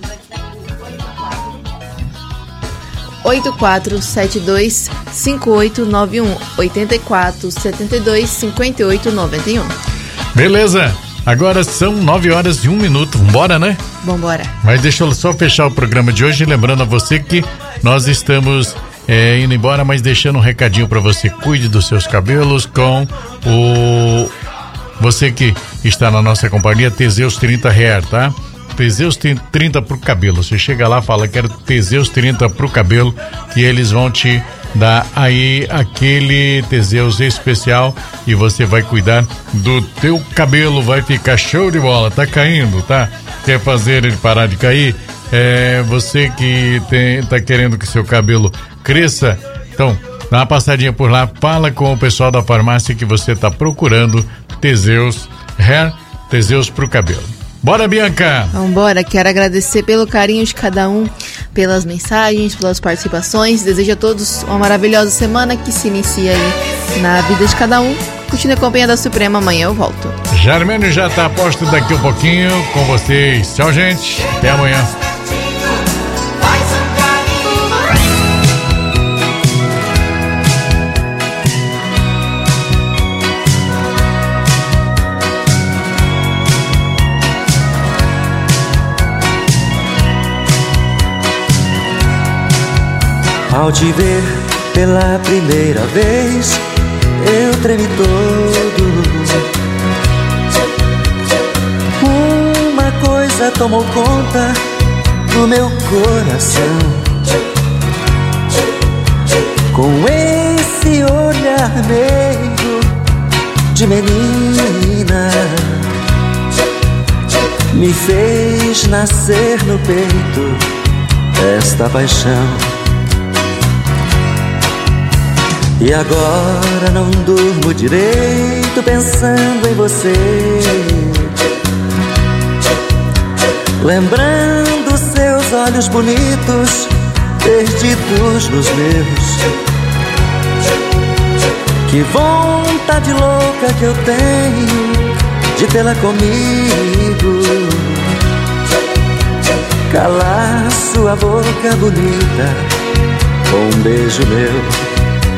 oito quatro sete dois cinco oito nove um, oito quatro sete dois cinco oito nove um. Beleza, agora são nove horas e um minuto, vambora, né? Vambora. Mas deixa eu só fechar o programa de hoje, lembrando a você que nós estamos é, indo embora, mas deixando um recadinho para você. Cuide dos seus cabelos com o... Você que está na nossa companhia, Teseus trinta Hair, tá? Teseus trinta pro cabelo. Você chega lá, fala, quero Teseus trinta pro cabelo, que eles vão te dar aí aquele Teseus especial e você vai cuidar do teu cabelo, vai ficar show de bola. Tá caindo, tá? Quer fazer ele parar de cair? É, você que tem, tá querendo que seu cabelo cresça, então dá uma passadinha por lá, fala com o pessoal da farmácia que você tá procurando Teseus Hair, Teseus pro cabelo. Bora, Bianca! Vambora, quero agradecer pelo carinho de cada um, pelas mensagens, pelas participações. Desejo a todos uma maravilhosa semana que se inicia aí na vida de cada um. Continue acompanhando a Suprema, amanhã eu volto. Jarmênio já tá a posto daqui um pouquinho com vocês. Tchau, gente. Até amanhã. Ao te ver pela primeira vez, eu tremi todo. Uma coisa tomou conta do meu coração. Com esse olhar meio de menina, me fez nascer no peito esta paixão. E agora não durmo direito pensando em você, lembrando seus olhos bonitos perdidos nos meus. Que vontade louca que eu tenho de tê-la comigo, calar sua boca bonita com um beijo meu.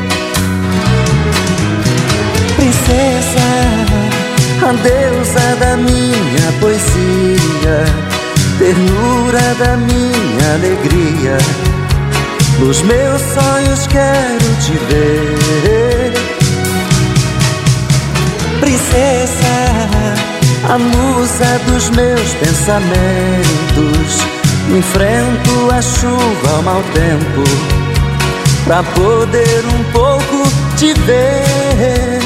Princesa, a deusa da minha poesia, ternura da minha alegria, nos meus sonhos quero te ver. Princesa, a musa dos meus pensamentos, enfrento a chuva, o mau tempo, pra poder um pouco te ver.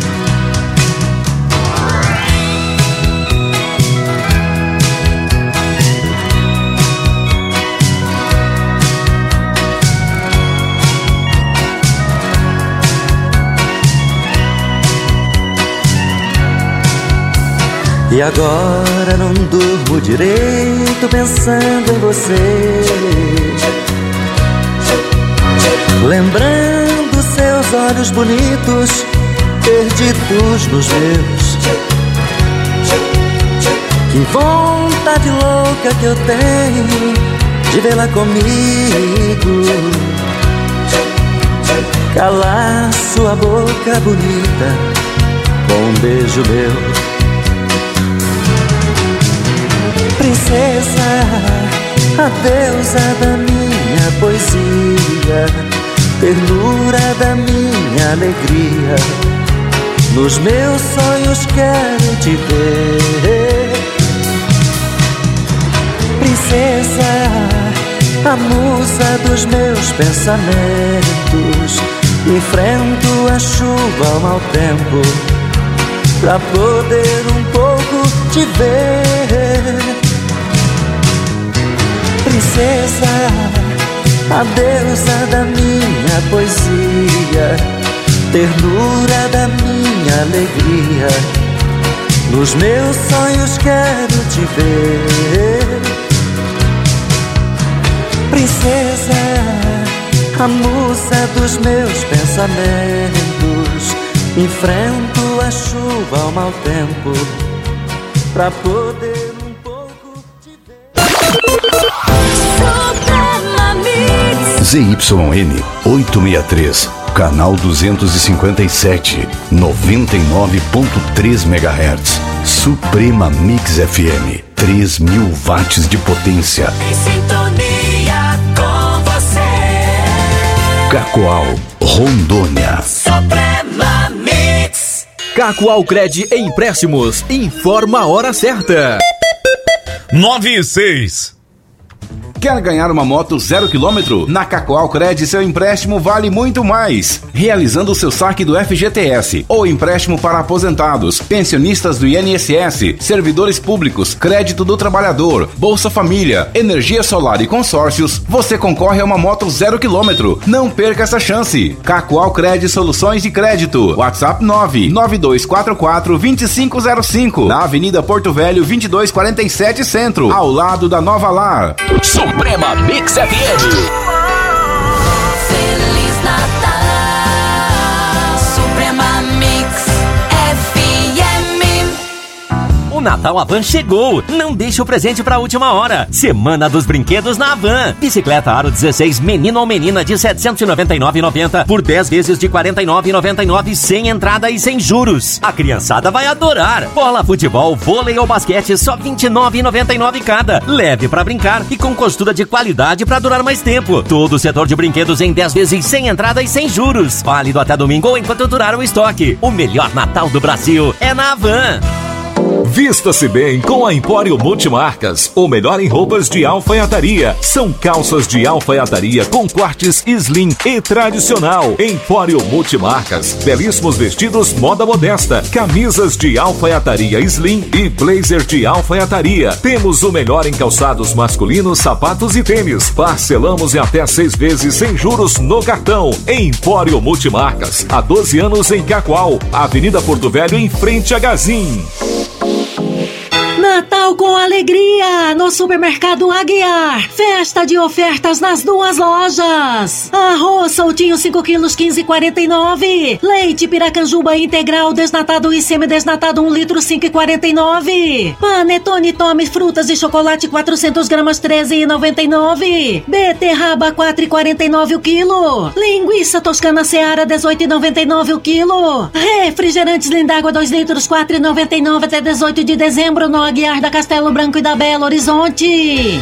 E agora não durmo direito pensando em você, lembrando seus olhos bonitos perdidos nos meus. Que vontade louca que eu tenho de vê-la comigo, calar sua boca bonita com um beijo meu. Princesa, a deusa da minha poesia, ternura da minha alegria, nos meus sonhos quero te ver. Princesa, a musa dos meus pensamentos, Enfrento a chuva, o mau tempo, pra poder um pouco te ver. Princesa, a deusa da minha poesia, ternura da minha alegria, nos meus sonhos quero te ver. Princesa, a musa dos meus pensamentos, enfrento a chuva, o mau tempo, pra poder um pouco te ver. Suprema Mix. Z Y N oitocentos e sessenta e três, canal duzentos e cinquenta e sete, noventa e nove ponto três megahertz. Suprema Mix F M, três mil watts de potência. Em sintonia com você. Cacoal, Rondônia. Suprema Mix. Cacoal Cred Empréstimos. Informa a hora certa. nove e seis. Quer ganhar uma moto zero quilômetro? Na Cacoal Cred, seu empréstimo vale muito mais. Realizando o seu saque do F G T S ou empréstimo para aposentados, pensionistas do I N S S, servidores públicos, crédito do trabalhador, Bolsa Família, energia solar e consórcios, você concorre a uma moto zero quilômetro. Não perca essa chance. Cacoal Cred Soluções de Crédito. WhatsApp nove nove dois quatro quatro, dois cinco zero cinco. Na Avenida Porto Velho, vinte e dois quarenta e sete Centro, ao lado da Nova Lar. Suprema Mix F M. Feliz Natal, Suprema Mix F M. O Natal Havan chegou! Não deixe o presente pra última hora. Semana dos Brinquedos na Havan. Bicicleta Aro dezesseis, menino ou menina, de setecentos e noventa e nove reais e noventa centavos por dez vezes de quarenta e nove reais e noventa e nove centavos, sem entrada e sem juros. A criançada vai adorar. Bola, futebol, vôlei ou basquete, só vinte e nove reais e noventa e nove centavos cada. Leve pra brincar e com costura de qualidade pra durar mais tempo. Todo o setor de brinquedos em dez vezes sem entrada e sem juros. Válido até domingo ou enquanto durar o estoque. O melhor Natal do Brasil é na Havan. Vista-se bem com a Empório Multimarcas, o melhor em roupas de alfaiataria. São calças de alfaiataria com cortes slim e tradicional. Empório Multimarcas, belíssimos vestidos moda modesta, camisas de alfaiataria slim e blazer de alfaiataria. Temos o melhor em calçados masculinos, sapatos e tênis. Parcelamos em até seis vezes sem juros no cartão. Empório Multimarcas, há doze anos em Cacoal, Avenida Porto Velho, em frente a Gazin. Natal com alegria no Supermercado Aguiar. Festa de ofertas nas duas lojas. Arroz soltinho cinco quilos, quinze reais e quarenta e nove centavos. Leite Piracanjuba integral desnatado e semidesnatado um litro, cinco reais e quarenta e nove centavos. Panetone Tome frutas e chocolate quatrocentas gramas, treze reais e noventa e nove centavos. Beterraba quatro reais e quarenta e nove centavos o quilo. Linguiça Toscana Seara dezoito reais e noventa e nove centavos o quilo. Refrigerantes Lindágua dois litros, quatro reais e noventa e nove centavos até dezoito de dezembro no Aguiar da Castelo Branco e da Belo Horizonte.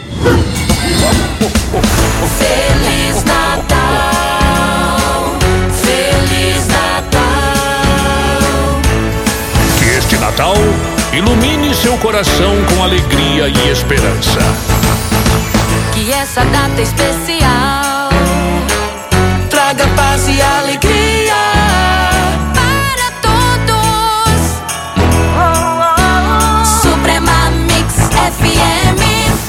Feliz Natal, Feliz Natal. Que este Natal ilumine seu coração com alegria e esperança. Que essa data especial traga paz e alegria para todos. Suprema Mix F M.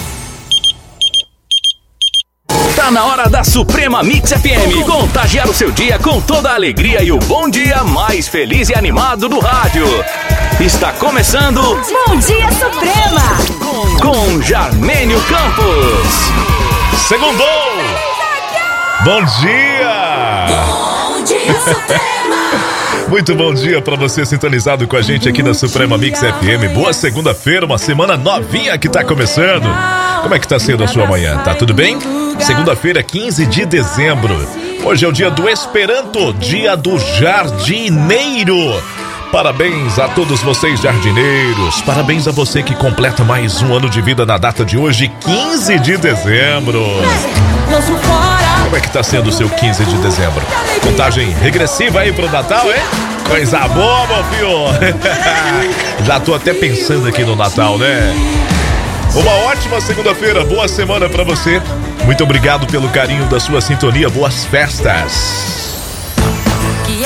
Tá na hora da Suprema Mix F M. Contagiar o seu dia com toda a alegria e o bom dia mais feliz e animado do rádio. Está começando Bom Dia Suprema com, com Jarmênio Campos. Segundou! Bom dia! Bom Dia Suprema! Muito bom dia pra você sintonizado com a gente aqui na Suprema Mix F M. Boa segunda-feira, uma semana novinha que tá começando. Como é que tá sendo a sua manhã? Tá tudo bem? Segunda-feira, quinze de dezembro. Hoje é o dia do Esperanto, dia do jardineiro. Parabéns a todos vocês jardineiros. Parabéns a você que completa mais um ano de vida na data de hoje, quinze de dezembro. Como é que tá sendo o seu quinze de dezembro? Contagem regressiva aí pro Natal, hein? Coisa boa, meu filho. Já tô até pensando aqui no Natal, né? Uma ótima segunda-feira, boa semana pra você. Muito obrigado pelo carinho da sua sintonia, boas festas.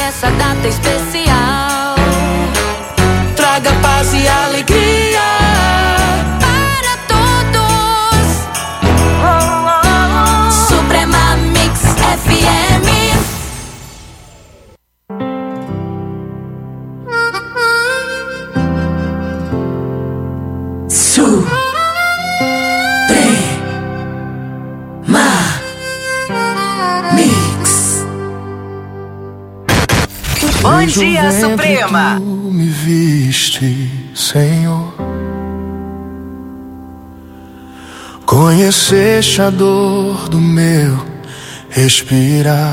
essa data especial traga paz e alegria para todos. Suprema Mix F M. Suprema Mix. Bom dia, Suprema. Tu me viste, Senhor. Conheceste a dor do meu respirar.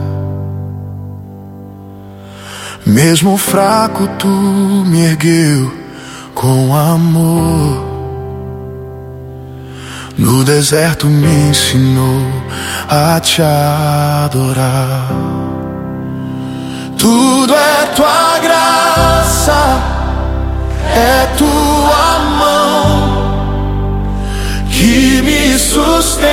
Mesmo fraco, tu me ergueu com amor. No deserto me ensinou a te adorar. Tudo é tua graça, é tua mão que me sustenta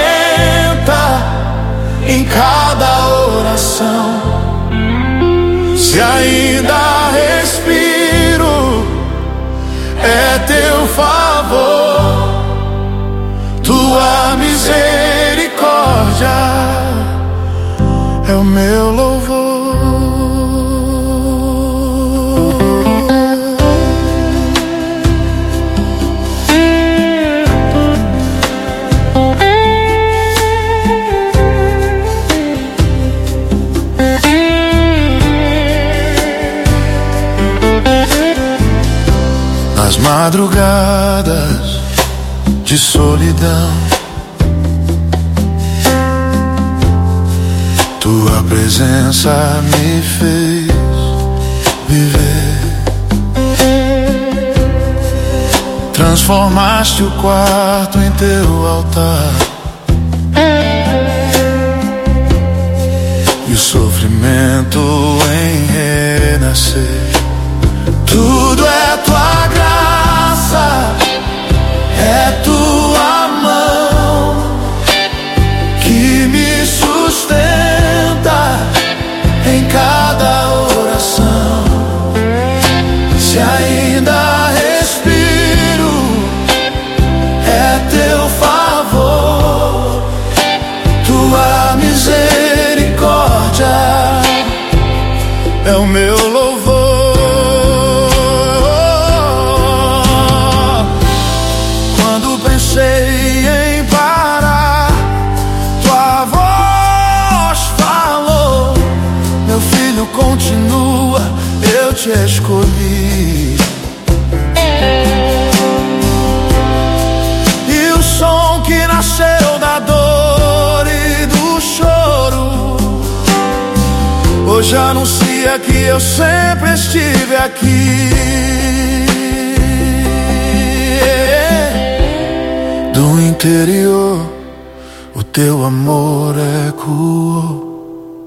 em cada oração. Se ainda respiro, é teu favor, tua misericórdia é o meu louvor. Nas madrugadas de solidão, tua presença me fez viver. Transformaste o quarto em teu altar e o sofrimento em renascer. Tudo é tua graça, é tua mão que me sustenta em cada oração. Se ainda respiro, é teu favor, tua misericórdia é o meu louvor. Pensei em parar, tua voz falou: meu filho, continua, eu te escolhi. E o som que nasceu da dor e do choro hoje anuncia que eu sempre estive aqui. Do interior, o teu amor ecoou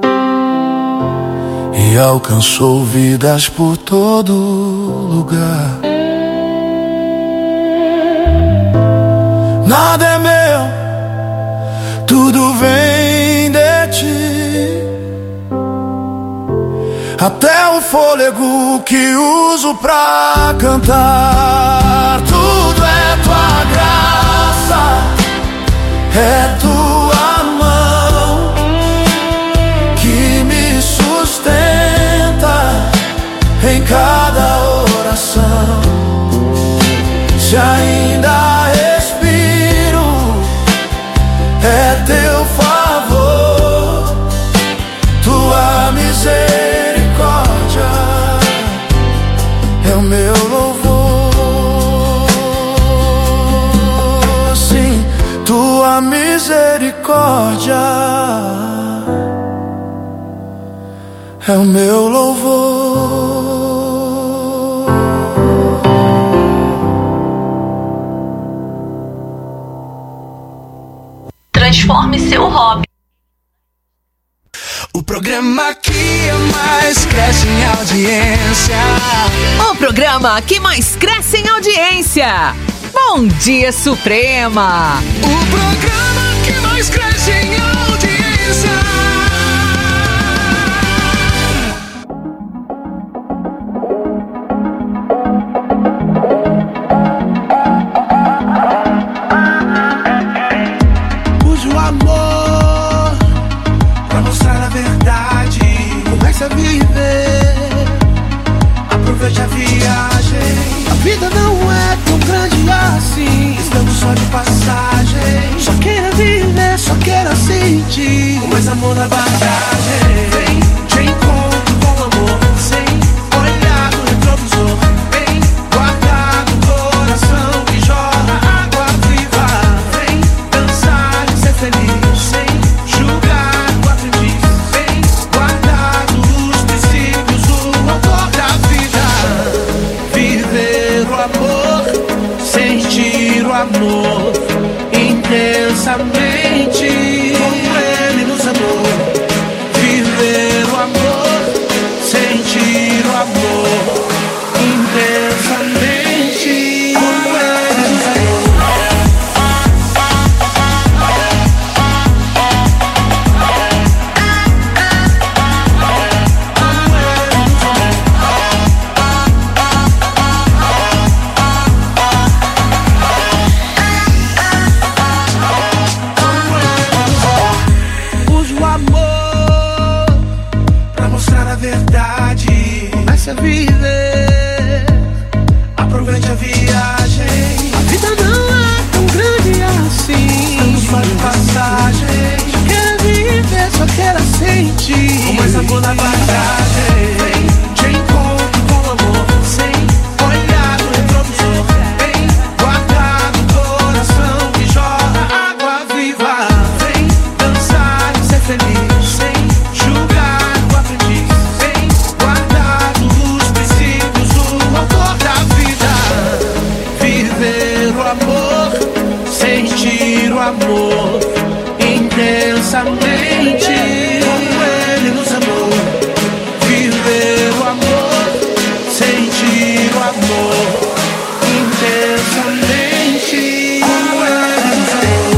e alcançou vidas por todo lugar. Nada é meu, tudo vem de ti, até o fôlego que uso pra cantar. Tudo é tua graça, é tua mão que me sustenta em cada oração. Se ainda respiro, é teu favor, tua misericórdia é o meu louvor. Sim, tua misericórdia é o meu louvor. Transforme seu hobby. O programa que mais cresce em audiência. O programa que mais cresce em audiência. Bom Dia Suprema. O programa que mais cresce em audiência. amor pra mostrar a verdade. Comece a viver, aproveite a viagem. A vida não é tão grande assim, estamos só de passagem. Só queira viver, só queira sentir, com mais amor na bagagem. Vem, te encontro com amor, sem olhar no retrovisor. Vem, guardar no coração que jorra água viva. Vem, dançar e ser feliz, sem julgar o aprendiz. Vem, guardar os princípios, o autor da vida. Viver o amor, sentir o amor intensamente, como ele nos amou. Viver o amor, sentir o amor intensamente, como ele nos amou. Use o amor pra mostrar a verdade. Comece a viver, aproveite a viagem. A vida não é tão grande assim, estamos só de passagem. Só queira viver, só queira sentir, com mais amor na bagagem. Vem, te encontro com amor, sem olhar no retrovisor. Vem, guardar no coração que jorra água viva. Vem, dançar e ser feliz, sem julgar o aprendiz. Vem, guardar os princípios, o autor da vida. Viver o amor, sentir o amor intensamente, como ele nos amou. Viver o amor, sentir o amor intensamente, como ele nos amou.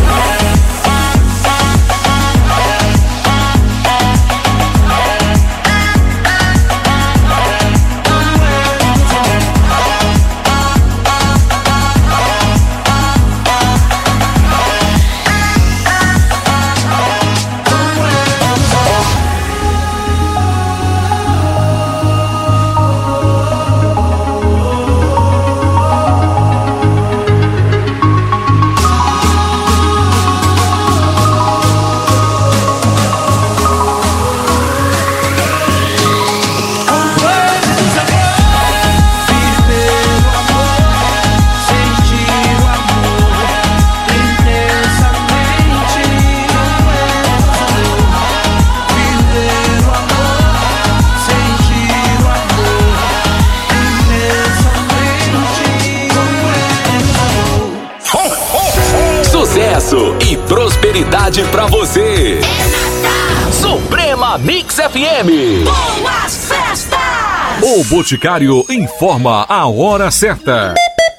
Sucesso e prosperidade pra você. Suprema Mix F M. Boas festas! O Boticário informa a hora certa.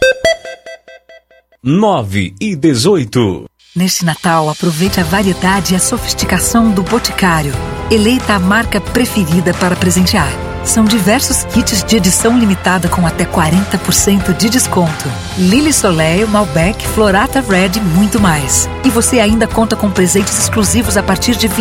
nove e dezoito. Neste Natal, aproveite a variedade e a sofisticação do Boticário. Eleita a marca preferida para presentear. São diversos kits de edição limitada com até quarenta por cento de desconto. Lily Soleil, Malbec, Florata Red e muito mais. E você ainda conta com presentes exclusivos a partir de